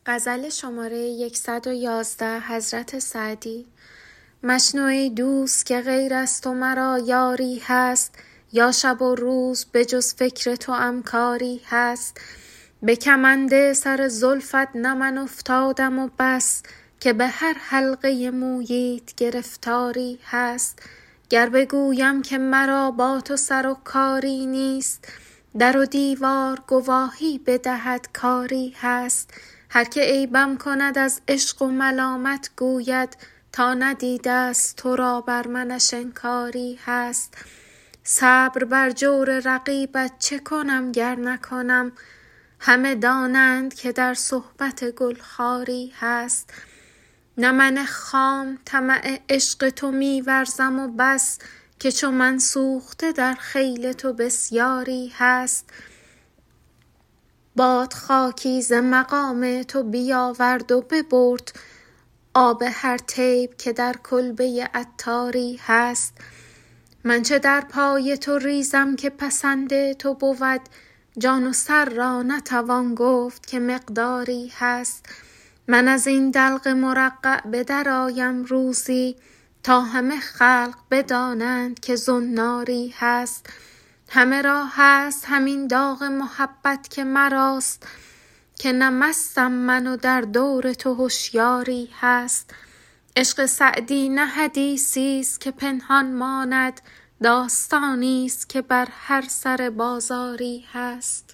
غزل شماره 111 حضرت سعدی. مشنو ای دوست که غیر از تو مرا یاری هست، یا شب و روز به جز فکر تو کاری هست. به کمند سر زلفت نه من افتادم و بس، که به هر حلقه موییت گرفتاری هست. گر بگویم که مرا با تو سر و کاری نیست، در و دیوار گواهی بدهد کاری هست. هر که عیبم کند از عشق و ملامت گوید، تا ندیده است تو را بر منش انکاری هست. صبر بر جور رقیبت چه کنم گر نکنم، همه دانند که در صحبت گلخاری هست. نه من خام طمع عشق تو می ورزم و بس، که چو من سوخته در خیل تو بسیاری هست. باد خاکی ز مقام تو بیاورد و ببرد، آب هر طیب که در کلبه عطاری هست. من چه در پای تو ریزم که پسند تو بود، جان و سر را نتوان گفت که مقداری هست. من از این دلق مرقع به در آیم روزی، تا همه خلق بدانند که زناری هست. همه را هست همین داغ محبت که مراست، که نه مستم من و در دور تو هوشیاری هست. عشق سعدی نه حدیثی است که پنهان ماند، داستانی است که بر هر سر بازاری هست.